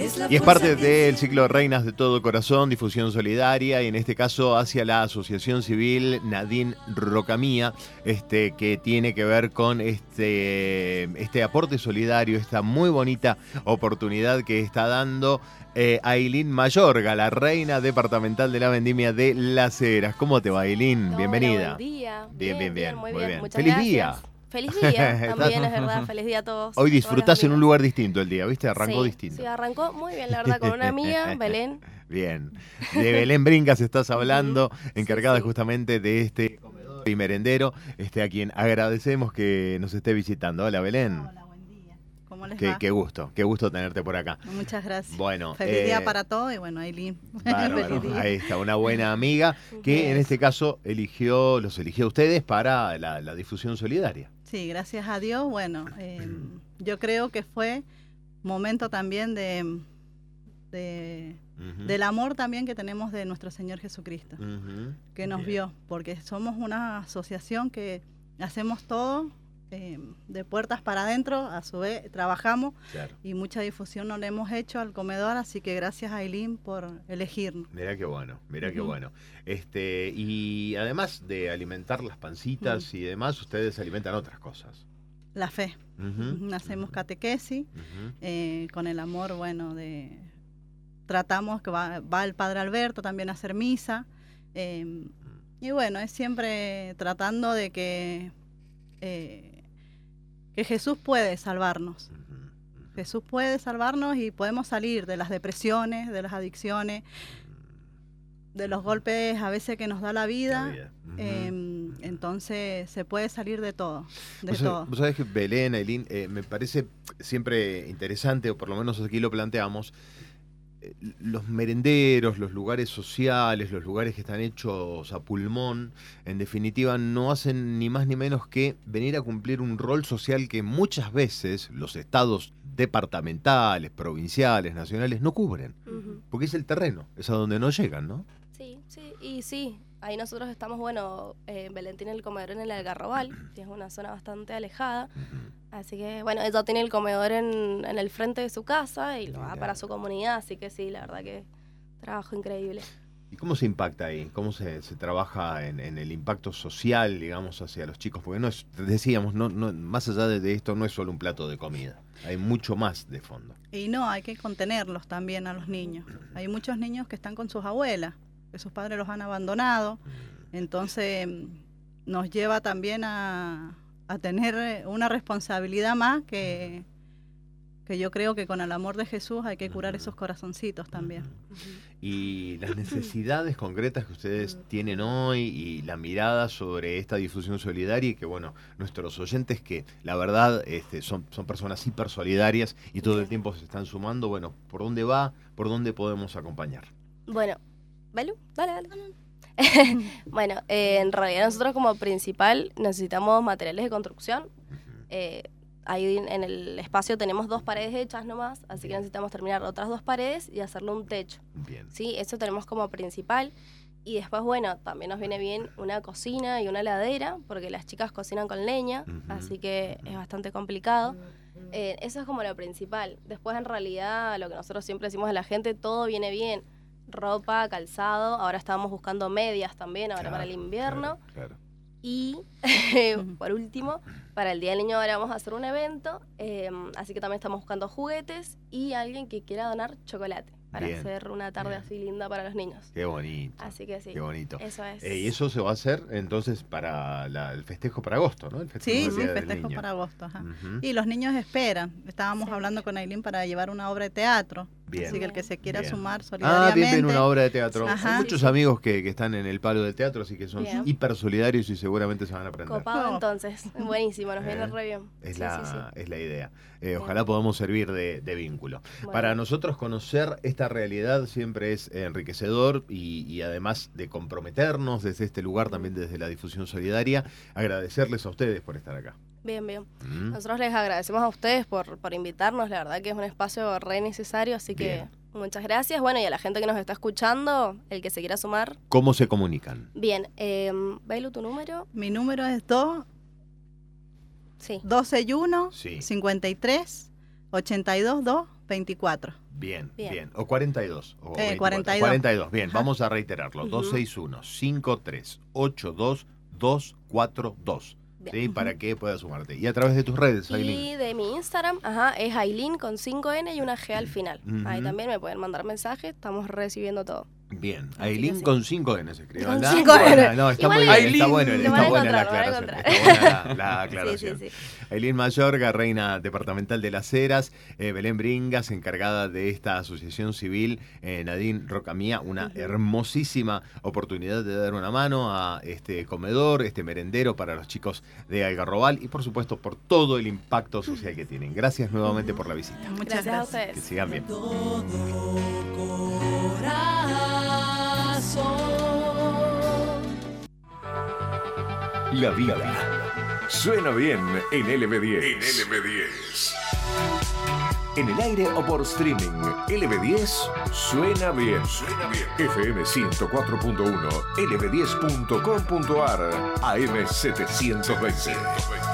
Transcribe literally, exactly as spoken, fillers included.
Y es parte del ciclo Reinas de Todo Corazón, difusión solidaria, y en este caso hacia la Asociación Civil Nadine Rocamía, este, que tiene que ver con este, este aporte solidario, esta muy bonita oportunidad que está dando eh, Ailín Mayorga, la reina departamental de la vendimia de Las Heras. ¿Cómo te va, Ailín? Hola, Bienvenida. Buen día. Bien, bien, bien. Muy Muy bien. bien. Muchas Feliz gracias. día. Feliz día, también es verdad. Feliz día a todos. Hoy a disfrutás todos en un lugar distinto el día, ¿viste? Arrancó sí, distinto. Sí, arrancó muy bien, la verdad, con una amiga, Belén. Bien. De Belén Brincas estás hablando, Uh-huh. encargada sí, sí. justamente de este comedor y merendero, este, a quien agradecemos que nos esté visitando. Hola, Belén. Hola, buen día. ¿Cómo les Qué, va? qué gusto, qué gusto tenerte por acá. Muchas gracias. Bueno, Feliz eh, día para todos y bueno, Ailín. Bárbaro. Feliz día. Ahí está, una buena amiga que en este caso eligió, los eligió a ustedes para la, la difusión solidaria. Sí, gracias a Dios. Bueno, eh, yo creo que fue momento también de, de Uh-huh. del amor también que tenemos de nuestro Señor Jesucristo, Uh-huh. que nos Bien. vio, porque somos una asociación que hacemos todo eh, de puertas para adentro, a su vez trabajamos Claro. y mucha difusión no le hemos hecho al comedor, así que gracias a Ailín por elegirnos. Mirá qué bueno, mirá qué Ujú. bueno. Este, y además de alimentar las pancitas Ujú. y demás, ustedes alimentan otras cosas. La fe. Ujú. Ujú, hacemos catequesis. Ujú. Eh, con el amor, bueno, de tratamos que va, va el Padre Alberto también a hacer misa. Eh, y bueno, es siempre tratando de que, eh, que Jesús puede salvarnos. Ujú. Ujú. Jesús puede salvarnos y podemos salir de las depresiones, de las adicciones, de los golpes a veces que nos da la vida. La vida. Ujú. Eh, entonces se puede salir de todo, de Vos, todo. vos sabés que Belén, Ailín, eh, me parece siempre interesante, o por lo menos aquí lo planteamos, eh, los merenderos, los lugares sociales, los lugares que están hechos a pulmón, en definitiva no hacen ni más ni menos que venir a cumplir un rol social que muchas veces los estados departamentales, provinciales, nacionales no cubren, Ujú. porque es el terreno, es a donde no llegan, ¿no? Sí, sí, y sí, ahí nosotros estamos, bueno, eh, Belén tiene el comedor en el Algarrobal, que es una zona bastante alejada, Ujú. así que, bueno, ella tiene el comedor en, en el frente de su casa y lo da Mirá. para su comunidad, así que sí, la verdad que trabajo increíble. ¿Y cómo se impacta ahí? ¿Cómo se, se trabaja en, en el impacto social, digamos, hacia los chicos? Porque no es, decíamos, no, no, más allá de, de esto no es solo un plato de comida, hay mucho más de fondo. Y no, hay que contenerlos también a los niños. Hay muchos niños que están con sus abuelas, que sus padres los han abandonado. Entonces mm, nos lleva también a, a tener una responsabilidad más que, que yo creo que con el amor de Jesús hay que curar esos corazoncitos también. Ujú. Y las necesidades concretas que ustedes tienen hoy y la mirada sobre esta difusión solidaria y que, bueno, nuestros oyentes que la verdad este, son, son personas hiper solidarias y todo el tiempo se están sumando, bueno, ¿por dónde va? ¿Por dónde podemos acompañar? Bueno, Belu, dale, dale. Bueno, eh, en realidad nosotros como principal necesitamos materiales de construcción. Eh, ahí en el espacio tenemos dos paredes hechas nomás, así que necesitamos terminar otras dos paredes y hacerle un techo. Bien. Sí, eso tenemos como principal. Y después, bueno, también nos viene bien una cocina y una heladera, porque las chicas cocinan con leña, Ujú. así que es bastante complicado. Eh, eso es como lo principal. Después, en realidad, lo que nosotros siempre decimos a la gente, todo viene bien. Ropa, calzado, ahora estábamos buscando medias también, ahora Claro, para el invierno. Claro, claro. Y, por último, para el Día del Niño ahora vamos a hacer un evento, eh, así que también estamos buscando juguetes y alguien que quiera donar chocolate para Bien, hacer una tarde bien. así linda para los niños. Qué bonito. Así que sí, Qué bonito. eso es. Eh, y eso se va a hacer entonces para la- el festejo para agosto, ¿no? El festejo Sí, del sí, Día del festejo Niño. para agosto. Ajá. Ujú. Y los niños esperan. Estábamos Sí. hablando con Ailín para llevar una obra de teatro. Bien. Así que el que se quiera Bien. sumar Ah, solidariamente. bien, bien, una obra de teatro. Ajá. Hay muchos Sí, sí. amigos que, que están en el palo del teatro, así que son Bien. hiper solidarios y seguramente se van a aprender. Copado Oh. entonces, buenísimo, nos Eh, viene re bien. Es, Sí, la, sí, sí. es la idea. Eh, Bien. ojalá podamos servir de, de vínculo. Bueno. Para nosotros conocer esta realidad siempre es enriquecedor y, y además de comprometernos desde este lugar, también desde la difusión solidaria, agradecerles a ustedes por estar acá. Bien, bien. ¿Mm? Nosotros les agradecemos a ustedes por, por invitarnos, la verdad que es un espacio re necesario, así que Bien. muchas gracias. Bueno, y a la gente que nos está escuchando, el que se quiera sumar, ¿Cómo se comunican? bien. Eh, Bailu, ¿tu número? Mi número es dos, Sí. doce y uno, Sí. cincuenta y tres, ochenta y dos, dos, veinticuatro. Bien, bien, Bien. O cuarenta y dos. O Eh, veinticuatro. cuarenta y dos. cuarenta y dos. Bien, Ajá. vamos a reiterarlo. Ujú. dos seis uno, cinco tres ocho dos, dos cuatro dos. Bien. ¿Sí? Para que puedas sumarte. Y a través de tus redes, Ailín. Y de mi Instagram, ajá, es Ailín con cinco ene y una G al final. Ujú. Ahí también me pueden mandar mensajes, estamos recibiendo todo. Bien, Así Ailín que sí. con cinco ene se escribe. Con ¿verdad? cinco ene. Bueno, no, está Igual muy bien, Ailín, está bueno, lo está van a buena la encontrar, lo van a aclaración. encontrar. Está buena la, la Sí, aclaración. sí, sí. Ailín Mayorga, reina departamental de Las Heras, eh, Belén Bringas, encargada de esta asociación civil, eh, Nadine Rocamía, una Ujú. hermosísima oportunidad de dar una mano a este comedor, este merendero para los chicos de Algarrobal y por supuesto por todo el impacto social que tienen. Gracias nuevamente por la visita. Muchas Gracias a gracias. Que ustedes. sigan bien. La vida suena bien en L B diez. En L B diez. En el aire o por streaming, L B diez suena bien. Suena bien. F M ciento cuatro punto uno, L B diez punto com punto ar, A M setecientos veinte.